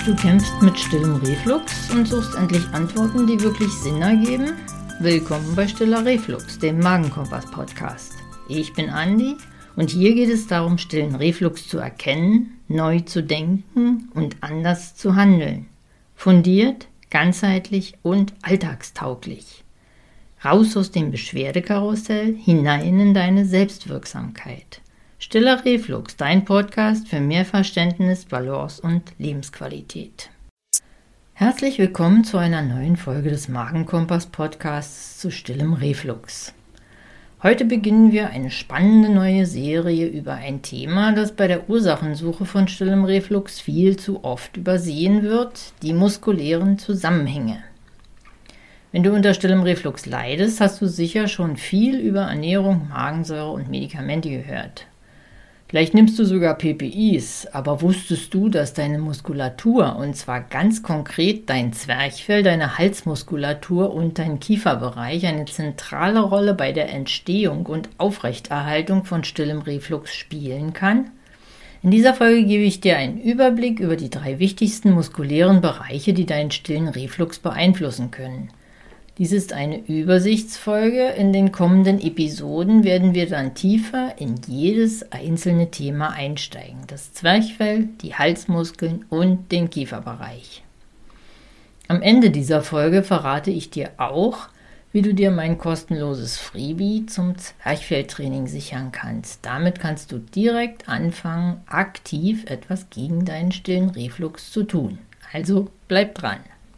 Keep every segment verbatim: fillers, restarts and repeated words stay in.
Du kämpfst mit stillem Reflux und suchst endlich Antworten, die wirklich Sinn ergeben? Willkommen bei Stiller Reflux, dem Magenkompass-Podcast. Ich bin Andi und hier geht es darum, stillen Reflux zu erkennen, neu zu denken und anders zu handeln. Fundiert, ganzheitlich und alltagstauglich. Raus aus dem Beschwerdekarussell, hinein in deine Selbstwirksamkeit. Stiller Reflux, dein Podcast für mehr Verständnis, Balance und Lebensqualität. Herzlich willkommen zu einer neuen Folge des Magenkompass-Podcasts zu stillem Reflux. Heute beginnen wir eine spannende neue Serie über ein Thema, das bei der Ursachensuche von stillem Reflux viel zu oft übersehen wird, die muskulären Zusammenhänge. Wenn du unter stillem Reflux leidest, hast du sicher schon viel über Ernährung, Magensäure und Medikamente gehört. Vielleicht nimmst du sogar P P Is, aber wusstest du, dass deine Muskulatur, und zwar ganz konkret dein Zwerchfell, deine Halsmuskulatur und dein Kieferbereich, eine zentrale Rolle bei der Entstehung und Aufrechterhaltung von stillem Reflux spielen kann? In dieser Folge gebe ich dir einen Überblick über die drei wichtigsten muskulären Bereiche, die deinen stillen Reflux beeinflussen können. Dies ist eine Übersichtsfolge. In den kommenden Episoden werden wir dann tiefer in jedes einzelne Thema einsteigen. Das Zwerchfell, die Halsmuskeln und den Kieferbereich. Am Ende dieser Folge verrate ich dir auch, wie du dir mein kostenloses Freebie zum Zwerchfelltraining sichern kannst. Damit kannst du direkt anfangen, aktiv etwas gegen deinen stillen Reflux zu tun. Also bleib dran.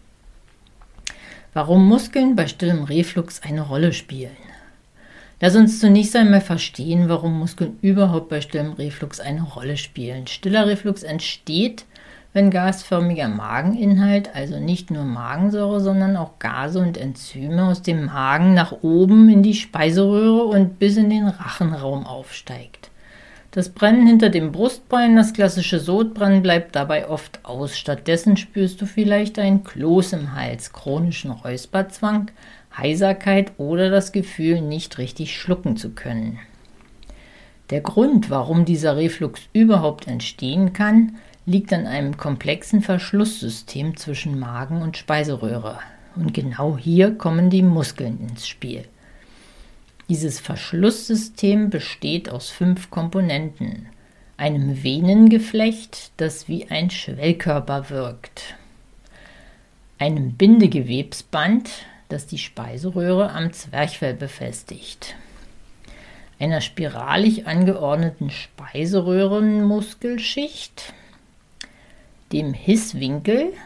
Warum Muskeln bei stillem Reflux eine Rolle spielen. Lass uns zunächst einmal verstehen, warum Muskeln überhaupt bei stillem Reflux eine Rolle spielen. Stiller Reflux entsteht, wenn gasförmiger Mageninhalt, also nicht nur Magensäure, sondern auch Gase und Enzyme aus dem Magen nach oben in die Speiseröhre und bis in den Rachenraum aufsteigt. Das Brennen hinter dem Brustbein, das klassische Sodbrennen, bleibt dabei oft aus. Stattdessen spürst du vielleicht ein Kloß im Hals, chronischen Räusperzwang, Heiserkeit oder das Gefühl, nicht richtig schlucken zu können. Der Grund, warum dieser Reflux überhaupt entstehen kann, liegt an einem komplexen Verschlusssystem zwischen Magen und Speiseröhre. Und genau hier kommen die Muskeln ins Spiel. Dieses Verschlusssystem besteht aus fünf Komponenten. Einem Venengeflecht, das wie ein Schwellkörper wirkt. Einem Bindegewebsband, das die Speiseröhre am Zwerchfell befestigt. Einer spiralig angeordneten Speiseröhrenmuskelschicht. Dem Hisswinkel,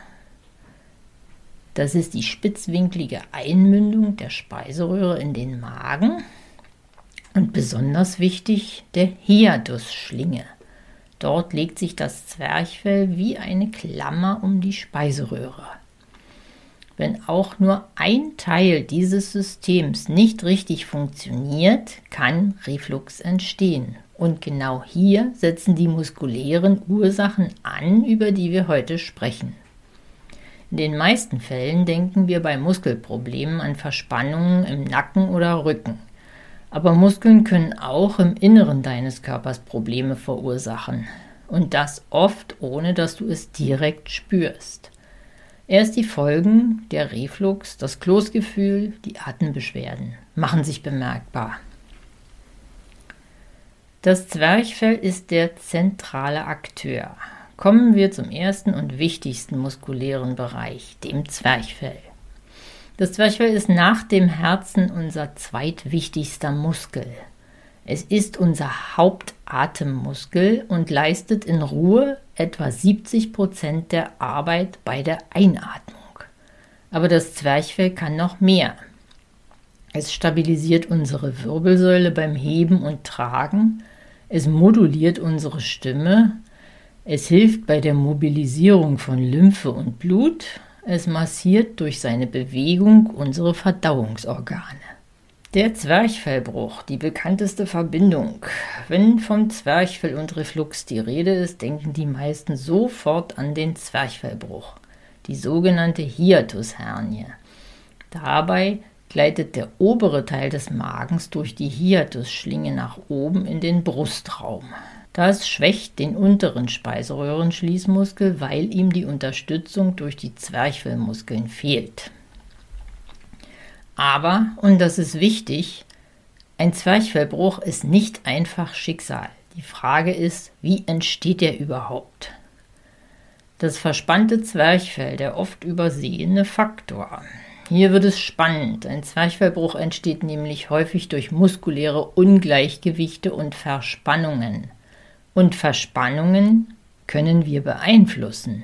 das ist die spitzwinklige Einmündung der Speiseröhre in den Magen. Und besonders wichtig, der Hiatusschlinge. Dort legt sich das Zwerchfell wie eine Klammer um die Speiseröhre. Wenn auch nur ein Teil dieses Systems nicht richtig funktioniert, kann Reflux entstehen. Und genau hier setzen die muskulären Ursachen an, über die wir heute sprechen. In den meisten Fällen denken wir bei Muskelproblemen an Verspannungen im Nacken oder Rücken. Aber Muskeln können auch im Inneren deines Körpers Probleme verursachen. Und das oft, ohne dass du es direkt spürst. Erst die Folgen, der Reflux, das Kloßgefühl, die Atembeschwerden machen sich bemerkbar. Das Zwerchfell ist der zentrale Akteur. Kommen wir zum ersten und wichtigsten muskulären Bereich, dem Zwerchfell. Das Zwerchfell ist nach dem Herzen unser zweitwichtigster Muskel. Es ist unser Hauptatemmuskel und leistet in Ruhe etwa siebzig Prozent der Arbeit bei der Einatmung. Aber das Zwerchfell kann noch mehr. Es stabilisiert unsere Wirbelsäule beim Heben und Tragen, es moduliert unsere Stimme, es hilft bei der Mobilisierung von Lymphe und Blut, es massiert durch seine Bewegung unsere Verdauungsorgane. Der Zwerchfellbruch, die bekannteste Verbindung. Wenn vom Zwerchfell und Reflux die Rede ist, denken die meisten sofort an den Zwerchfellbruch, die sogenannte Hiatushernie. Dabei gleitet der obere Teil des Magens durch die Hiatusschlinge nach oben in den Brustraum. Das schwächt den unteren Speiseröhrenschließmuskel, weil ihm die Unterstützung durch die Zwerchfellmuskeln fehlt. Aber, und das ist wichtig, ein Zwerchfellbruch ist nicht einfach Schicksal. Die Frage ist, wie entsteht er überhaupt? Das verspannte Zwerchfell, der oft übersehene Faktor. Hier wird es spannend. Ein Zwerchfellbruch entsteht nämlich häufig durch muskuläre Ungleichgewichte und Verspannungen. Und Verspannungen können wir beeinflussen.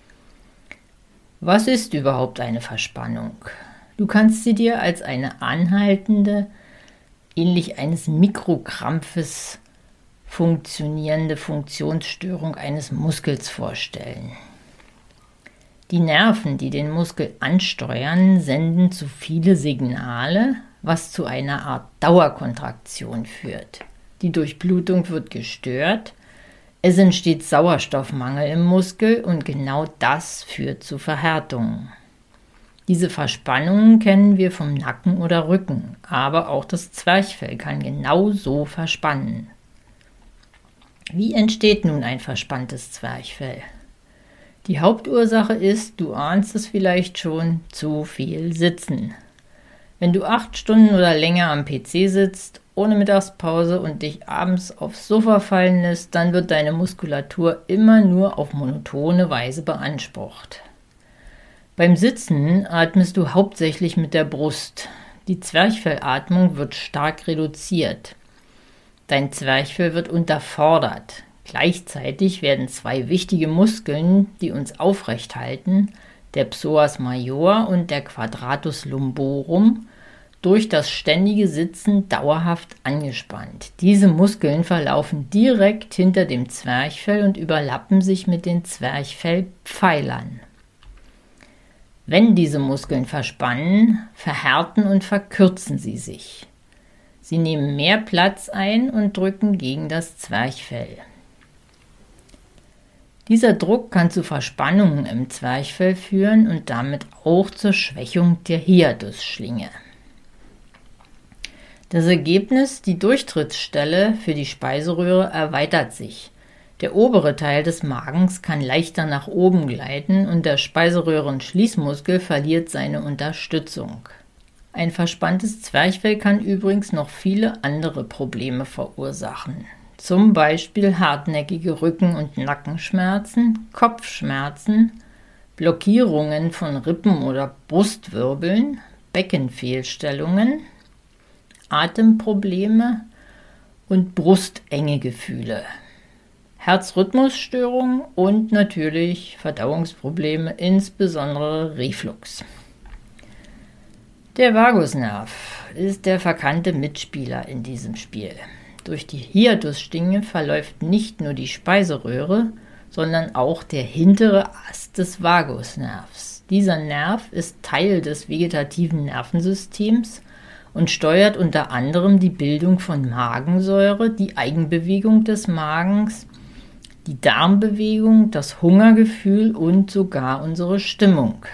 Was ist überhaupt eine Verspannung? Du kannst sie dir als eine anhaltende, ähnlich eines Mikrokrampfes funktionierende Funktionsstörung eines Muskels vorstellen. Die Nerven, die den Muskel ansteuern, senden zu viele Signale, was zu einer Art Dauerkontraktion führt. Die Durchblutung wird gestört, es entsteht Sauerstoffmangel im Muskel und genau das führt zu Verhärtungen. Diese Verspannungen kennen wir vom Nacken oder Rücken, aber auch das Zwerchfell kann genau so verspannen. Wie entsteht nun ein verspanntes Zwerchfell? Die Hauptursache ist, du ahnst es vielleicht schon, zu viel Sitzen. Wenn du acht Stunden oder länger am P C sitzt, ohne Mittagspause und dich abends aufs Sofa fallen lässt, dann wird deine Muskulatur immer nur auf monotone Weise beansprucht. Beim Sitzen atmest du hauptsächlich mit der Brust. Die Zwerchfellatmung wird stark reduziert. Dein Zwerchfell wird unterfordert. Gleichzeitig werden zwei wichtige Muskeln, die uns aufrecht halten, der Psoas major und der Quadratus lumborum, durch das ständige Sitzen dauerhaft angespannt. Diese Muskeln verlaufen direkt hinter dem Zwerchfell und überlappen sich mit den Zwerchfellpfeilern. Wenn diese Muskeln verspannen, verhärten und verkürzen sie sich. Sie nehmen mehr Platz ein und drücken gegen das Zwerchfell. Dieser Druck kann zu Verspannungen im Zwerchfell führen und damit auch zur Schwächung der Hiatusschlinge. Das Ergebnis, die Durchtrittsstelle für die Speiseröhre erweitert sich. Der obere Teil des Magens kann leichter nach oben gleiten und der Speiseröhrenschließmuskel verliert seine Unterstützung. Ein verspanntes Zwerchfell kann übrigens noch viele andere Probleme verursachen. Zum Beispiel hartnäckige Rücken- und Nackenschmerzen, Kopfschmerzen, Blockierungen von Rippen- oder Brustwirbeln, Beckenfehlstellungen, Atemprobleme und Brustengegefühle, Herzrhythmusstörungen und natürlich Verdauungsprobleme, insbesondere Reflux. Der Vagusnerv ist der verkannte Mitspieler in diesem Spiel. Durch die Hiatusschlinge verläuft nicht nur die Speiseröhre, sondern auch der hintere Ast des Vagusnervs. Dieser Nerv ist Teil des vegetativen Nervensystems und steuert unter anderem die Bildung von Magensäure, die Eigenbewegung des Magens, die Darmbewegung, das Hungergefühl und sogar unsere Stimmung.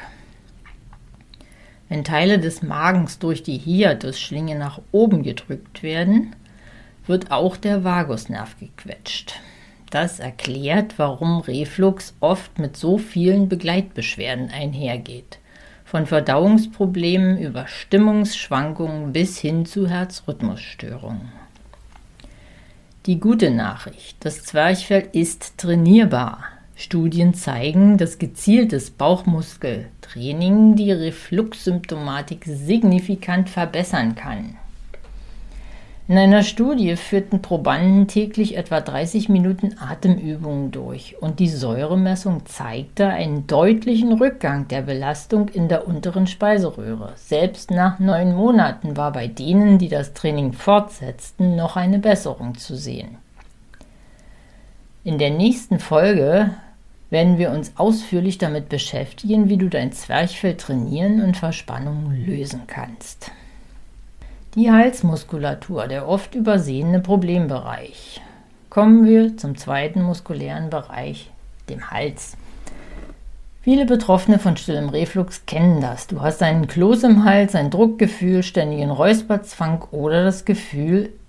Wenn Teile des Magens durch die Hiatusschlinge nach oben gedrückt werden, wird auch der Vagusnerv gequetscht. Das erklärt, warum Reflux oft mit so vielen Begleitbeschwerden einhergeht. Von Verdauungsproblemen über Stimmungsschwankungen bis hin zu Herzrhythmusstörungen. Die gute Nachricht: Das Zwerchfell ist trainierbar. Studien zeigen, dass gezieltes Bauchmuskeltraining die Refluxsymptomatik signifikant verbessern kann. In einer Studie führten Probanden täglich etwa dreißig Minuten Atemübungen durch und die Säuremessung zeigte einen deutlichen Rückgang der Belastung in der unteren Speiseröhre. Selbst nach neun Monaten war bei denen, die das Training fortsetzten, noch eine Besserung zu sehen. In der nächsten Folge werden wir uns ausführlich damit beschäftigen, wie du dein Zwerchfell trainieren und Verspannungen lösen kannst. Die Halsmuskulatur, der oft übersehene Problembereich. Kommen wir zum zweiten muskulären Bereich, dem Hals. Viele Betroffene von stillem Reflux kennen das. Du hast einen Kloß im Hals, ein Druckgefühl, ständigen Räusperzwang oder das Gefühl,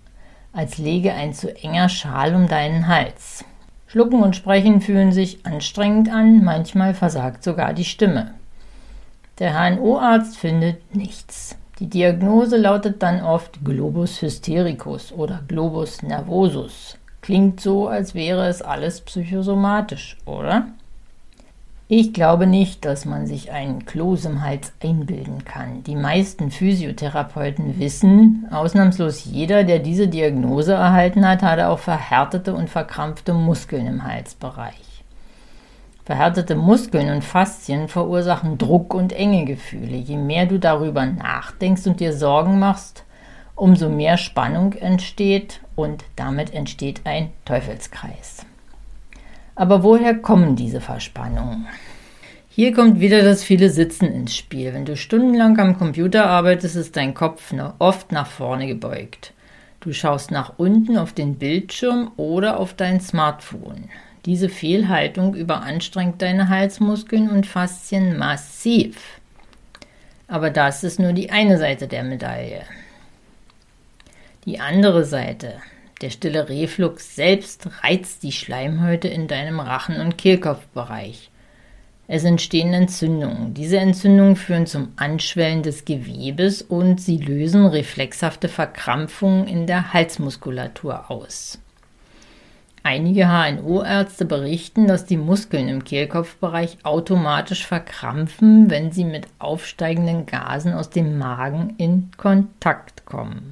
als läge ein zu enger Schal um deinen Hals. Schlucken und Sprechen fühlen sich anstrengend an, manchmal versagt sogar die Stimme. Der H N O-Arzt findet nichts. Die Diagnose lautet dann oft Globus hystericus oder Globus nervosus. Klingt so, als wäre es alles psychosomatisch, oder? Ich glaube nicht, dass man sich einen Kloß im Hals einbilden kann. Die meisten Physiotherapeuten wissen, ausnahmslos jeder, der diese Diagnose erhalten hat, hatte auch verhärtete und verkrampfte Muskeln im Halsbereich. Verhärtete Muskeln und Faszien verursachen Druck und Engegefühle. Je mehr du darüber nachdenkst und dir Sorgen machst, umso mehr Spannung entsteht und damit entsteht ein Teufelskreis. Aber woher kommen diese Verspannungen? Hier kommt wieder das viele Sitzen ins Spiel. Wenn du stundenlang am Computer arbeitest, ist dein Kopf oft nach vorne gebeugt. Du schaust nach unten auf den Bildschirm oder auf dein Smartphone. Diese Fehlhaltung überanstrengt deine Halsmuskeln und Faszien massiv. Aber das ist nur die eine Seite der Medaille. Die andere Seite, der stille Reflux selbst, reizt die Schleimhäute in deinem Rachen- und Kehlkopfbereich. Es entstehen Entzündungen. Diese Entzündungen führen zum Anschwellen des Gewebes und sie lösen reflexhafte Verkrampfungen in der Halsmuskulatur aus. Einige H N O-Ärzte berichten, dass die Muskeln im Kehlkopfbereich automatisch verkrampfen, wenn sie mit aufsteigenden Gasen aus dem Magen in Kontakt kommen.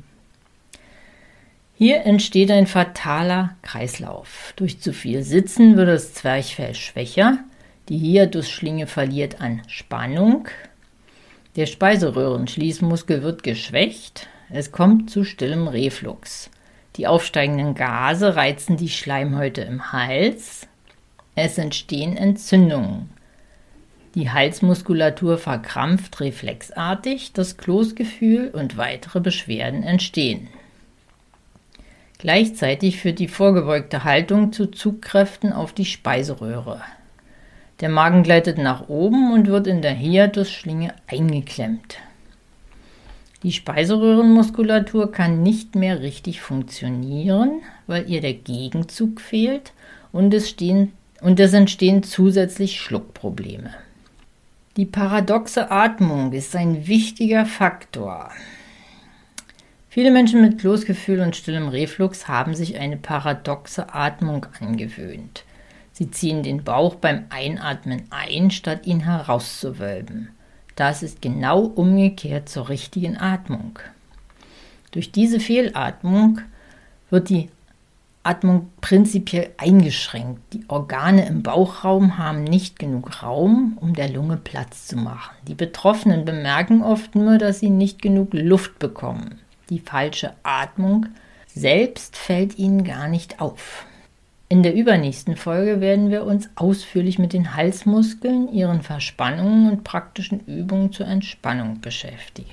Hier entsteht ein fataler Kreislauf. Durch zu viel Sitzen wird das Zwerchfell schwächer, die Hiatusschlinge verliert an Spannung, der Speiseröhrenschließmuskel wird geschwächt, es kommt zu stillem Reflux. Die aufsteigenden Gase reizen die Schleimhäute im Hals, es entstehen Entzündungen. Die Halsmuskulatur verkrampft reflexartig, das Kloßgefühl und weitere Beschwerden entstehen. Gleichzeitig führt die vorgebeugte Haltung zu Zugkräften auf die Speiseröhre. Der Magen gleitet nach oben und wird in der Hiatusschlinge eingeklemmt. Die Speiseröhrenmuskulatur kann nicht mehr richtig funktionieren, weil ihr der Gegenzug fehlt und es, stehen, und es entstehen zusätzlich Schluckprobleme. Die paradoxe Atmung ist ein wichtiger Faktor. Viele Menschen mit Kloßgefühl und stillem Reflux haben sich eine paradoxe Atmung angewöhnt. Sie ziehen den Bauch beim Einatmen ein, statt ihn herauszuwölben. Das ist genau umgekehrt zur richtigen Atmung. Durch diese Fehlatmung wird die Atmung prinzipiell eingeschränkt. Die Organe im Bauchraum haben nicht genug Raum, um der Lunge Platz zu machen. Die Betroffenen bemerken oft nur, dass sie nicht genug Luft bekommen. Die falsche Atmung selbst fällt ihnen gar nicht auf. In der übernächsten Folge werden wir uns ausführlich mit den Halsmuskeln, ihren Verspannungen und praktischen Übungen zur Entspannung beschäftigen.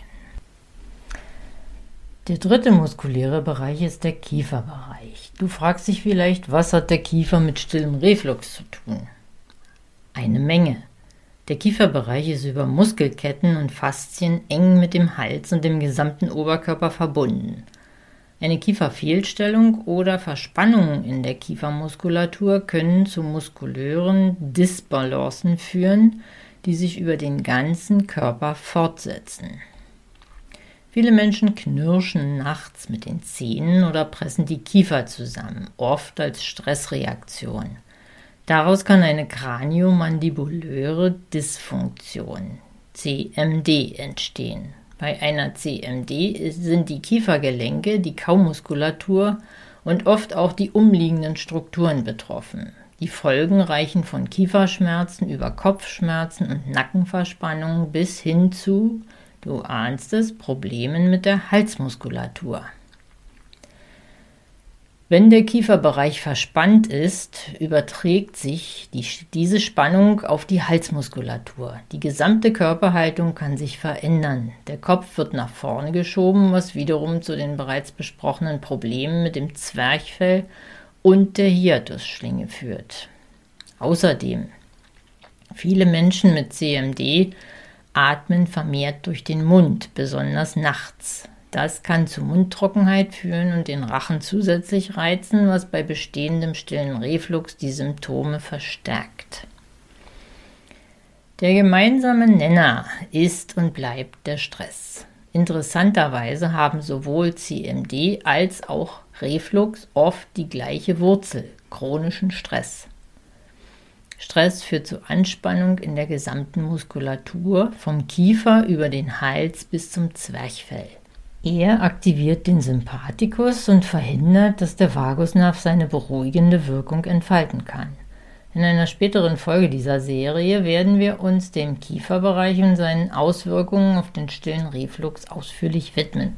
Der dritte muskuläre Bereich ist der Kieferbereich. Du fragst dich vielleicht, was hat der Kiefer mit stillem Reflux zu tun? Eine Menge. Der Kieferbereich ist über Muskelketten und Faszien eng mit dem Hals und dem gesamten Oberkörper verbunden. Eine Kieferfehlstellung oder Verspannungen in der Kiefermuskulatur können zu muskulären Disbalancen führen, die sich über den ganzen Körper fortsetzen. Viele Menschen knirschen nachts mit den Zähnen oder pressen die Kiefer zusammen, oft als Stressreaktion. Daraus kann eine kraniomandibuläre Dysfunktion, C M D, entstehen. Bei einer C M D sind die Kiefergelenke, die Kaumuskulatur und oft auch die umliegenden Strukturen betroffen. Die Folgen reichen von Kieferschmerzen über Kopfschmerzen und Nackenverspannungen bis hin zu, du ahnst es, Problemen mit der Halsmuskulatur. Wenn der Kieferbereich verspannt ist, überträgt sich die, diese Spannung auf die Halsmuskulatur. Die gesamte Körperhaltung kann sich verändern. Der Kopf wird nach vorne geschoben, was wiederum zu den bereits besprochenen Problemen mit dem Zwerchfell und der Hiatusschlinge führt. Außerdem, viele Menschen mit C M D atmen vermehrt durch den Mund, besonders nachts. Das kann zu Mundtrockenheit führen und den Rachen zusätzlich reizen, was bei bestehendem stillen Reflux die Symptome verstärkt. Der gemeinsame Nenner ist und bleibt der Stress. Interessanterweise haben sowohl C M D als auch Reflux oft die gleiche Wurzel, chronischen Stress. Stress führt zu Anspannung in der gesamten Muskulatur, vom Kiefer über den Hals bis zum Zwerchfell. Er aktiviert den Sympathikus und verhindert, dass der Vagusnerv seine beruhigende Wirkung entfalten kann. In einer späteren Folge dieser Serie werden wir uns dem Kieferbereich und seinen Auswirkungen auf den stillen Reflux ausführlich widmen.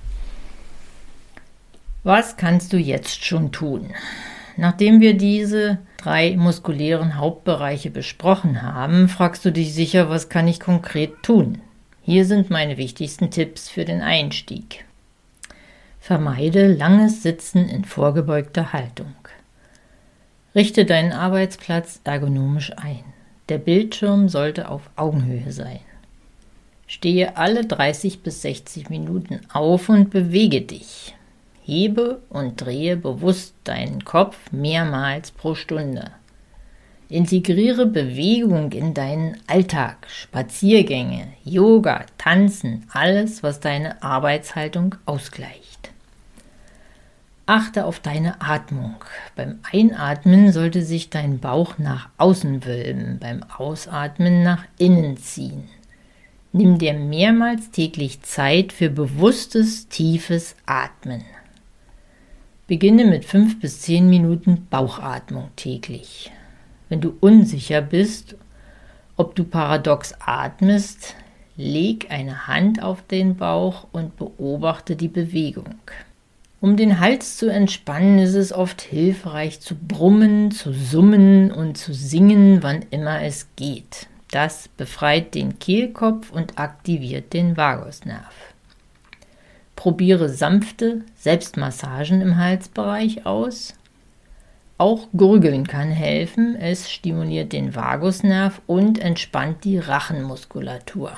Was kannst du jetzt schon tun? Nachdem wir diese drei muskulären Hauptbereiche besprochen haben, fragst du dich sicher, was kann ich konkret tun? Hier sind meine wichtigsten Tipps für den Einstieg. Vermeide langes Sitzen in vorgebeugter Haltung. Richte deinen Arbeitsplatz ergonomisch ein. Der Bildschirm sollte auf Augenhöhe sein. Stehe alle dreißig bis sechzig Minuten auf und bewege dich. Hebe und drehe bewusst deinen Kopf mehrmals pro Stunde. Integriere Bewegung in deinen Alltag, Spaziergänge, Yoga, Tanzen, alles, was deine Arbeitshaltung ausgleicht. Achte auf deine Atmung. Beim Einatmen sollte sich dein Bauch nach außen wölben, beim Ausatmen nach innen ziehen. Nimm dir mehrmals täglich Zeit für bewusstes, tiefes Atmen. Beginne mit fünf bis zehn Minuten Bauchatmung täglich. Wenn du unsicher bist, ob du paradox atmest, leg eine Hand auf den Bauch und beobachte die Bewegung. Um den Hals zu entspannen, ist es oft hilfreich zu brummen, zu summen und zu singen, wann immer es geht. Das befreit den Kehlkopf und aktiviert den Vagusnerv. Probiere sanfte Selbstmassagen im Halsbereich aus. Auch Gurgeln kann helfen, es stimuliert den Vagusnerv und entspannt die Rachenmuskulatur.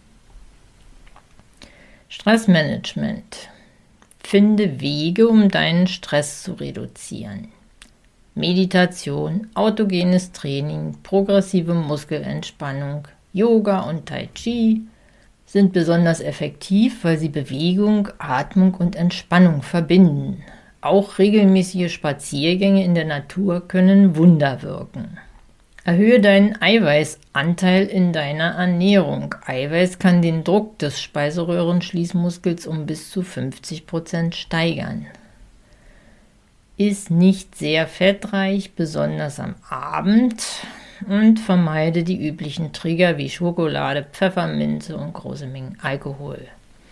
Stressmanagement. Finde Wege, um deinen Stress zu reduzieren. Meditation, autogenes Training, progressive Muskelentspannung, Yoga und Tai Chi sind besonders effektiv, weil sie Bewegung, Atmung und Entspannung verbinden. Auch regelmäßige Spaziergänge in der Natur können Wunder wirken. Erhöhe deinen Eiweißanteil in deiner Ernährung. Eiweiß kann den Druck des Speiseröhrenschließmuskels um bis zu fünfzig Prozent steigern. Iss nicht sehr fettreich, besonders am Abend, und vermeide die üblichen Trigger wie Schokolade, Pfefferminze und große Mengen Alkohol.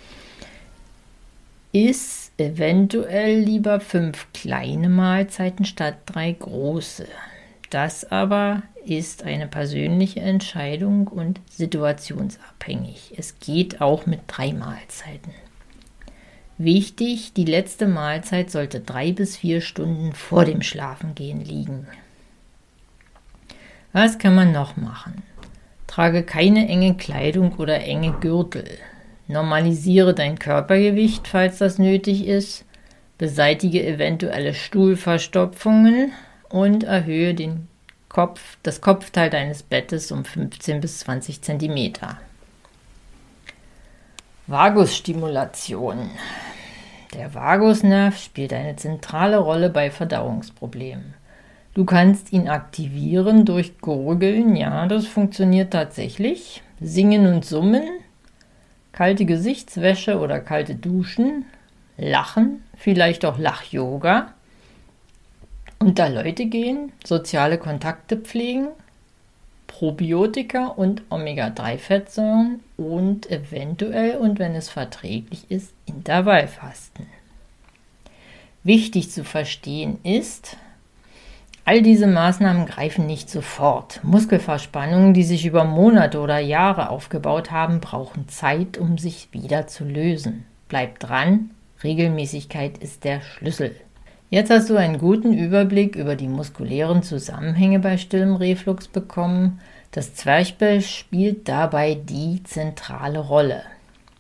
Iss eventuell lieber fünf kleine Mahlzeiten statt drei große. Das aber ist eine persönliche Entscheidung und situationsabhängig. Es geht auch mit drei Mahlzeiten. Wichtig, die letzte Mahlzeit sollte drei bis vier Stunden vor dem Schlafengehen liegen. Was kann man noch machen? Trage keine enge Kleidung oder enge Gürtel. Normalisiere dein Körpergewicht, falls das nötig ist. Beseitige eventuelle Stuhlverstopfungen und erhöhe den Kopf, das Kopfteil deines Bettes um fünfzehn bis zwanzig Zentimeter. Vagusstimulation. Der Vagusnerv spielt eine zentrale Rolle bei Verdauungsproblemen. Du kannst ihn aktivieren durch Gurgeln, ja, das funktioniert tatsächlich. Singen und Summen, kalte Gesichtswäsche oder kalte Duschen, Lachen, vielleicht auch Lach-Yoga, unter Leute gehen, soziale Kontakte pflegen, Probiotika und Omega drei Fettsäuren und eventuell, und wenn es verträglich ist, Intervallfasten. Wichtig zu verstehen ist, all diese Maßnahmen greifen nicht sofort. Muskelverspannungen, die sich über Monate oder Jahre aufgebaut haben, brauchen Zeit, um sich wieder zu lösen. Bleib dran, Regelmäßigkeit ist der Schlüssel. Jetzt hast du einen guten Überblick über die muskulären Zusammenhänge bei stillem Reflux bekommen. Das Zwerchfell spielt dabei die zentrale Rolle.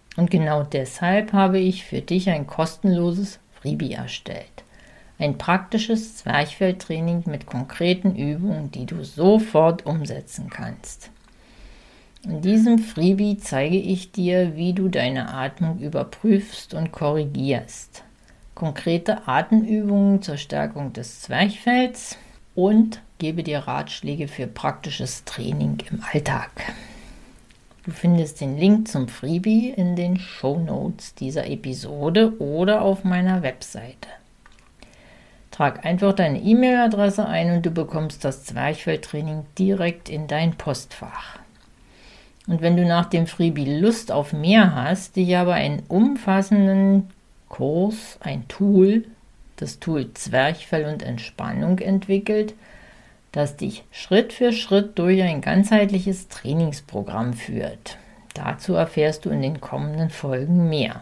Und genau deshalb habe ich für dich ein kostenloses Freebie erstellt. Ein praktisches Zwerchfelltraining mit konkreten Übungen, die du sofort umsetzen kannst. In diesem Freebie zeige ich dir, wie du deine Atmung überprüfst und korrigierst. Konkrete Atemübungen zur Stärkung des Zwerchfells und gebe dir Ratschläge für praktisches Training im Alltag. Du findest den Link zum Freebie in den Shownotes dieser Episode oder auf meiner Webseite. Trag einfach deine E-Mail-Adresse ein und du bekommst das Zwerchfelltraining direkt in dein Postfach. Und wenn du nach dem Freebie Lust auf mehr hast, dich aber einen umfassenden Kurs, ein Tool, das Tool Zwerchfell und Entspannung entwickelt, das dich Schritt für Schritt durch ein ganzheitliches Trainingsprogramm führt. Dazu erfährst du in den kommenden Folgen mehr.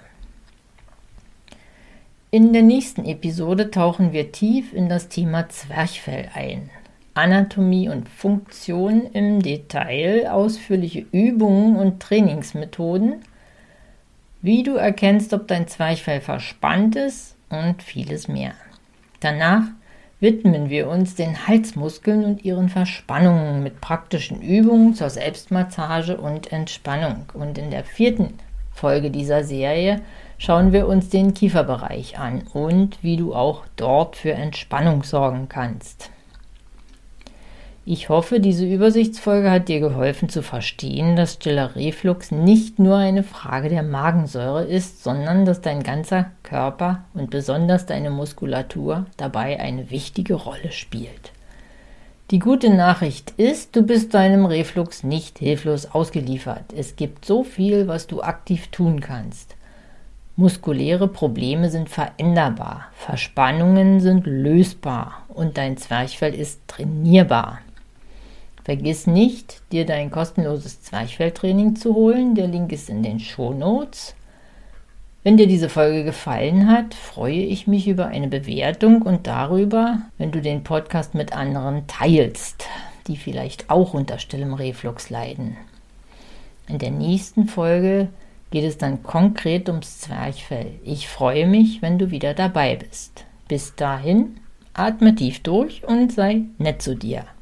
In der nächsten Episode tauchen wir tief in das Thema Zwerchfell ein. Anatomie und Funktion im Detail, ausführliche Übungen und Trainingsmethoden, wie du erkennst, ob dein Zwerchfell verspannt ist und vieles mehr. Danach widmen wir uns den Halsmuskeln und ihren Verspannungen mit praktischen Übungen zur Selbstmassage und Entspannung. Und in der vierten Folge dieser Serie schauen wir uns den Kieferbereich an und wie du auch dort für Entspannung sorgen kannst. Ich hoffe, diese Übersichtsfolge hat dir geholfen zu verstehen, dass stiller Reflux nicht nur eine Frage der Magensäure ist, sondern dass dein ganzer Körper und besonders deine Muskulatur dabei eine wichtige Rolle spielt. Die gute Nachricht ist, du bist deinem Reflux nicht hilflos ausgeliefert. Es gibt so viel, was du aktiv tun kannst. Muskuläre Probleme sind veränderbar, Verspannungen sind lösbar und dein Zwerchfell ist trainierbar. Vergiss nicht, dir dein kostenloses Zwerchfelltraining zu holen. Der Link ist in den Shownotes. Wenn dir diese Folge gefallen hat, freue ich mich über eine Bewertung und darüber, wenn du den Podcast mit anderen teilst, die vielleicht auch unter stillem Reflux leiden. In der nächsten Folge geht es dann konkret ums Zwerchfell. Ich freue mich, wenn du wieder dabei bist. Bis dahin, atme tief durch und sei nett zu dir.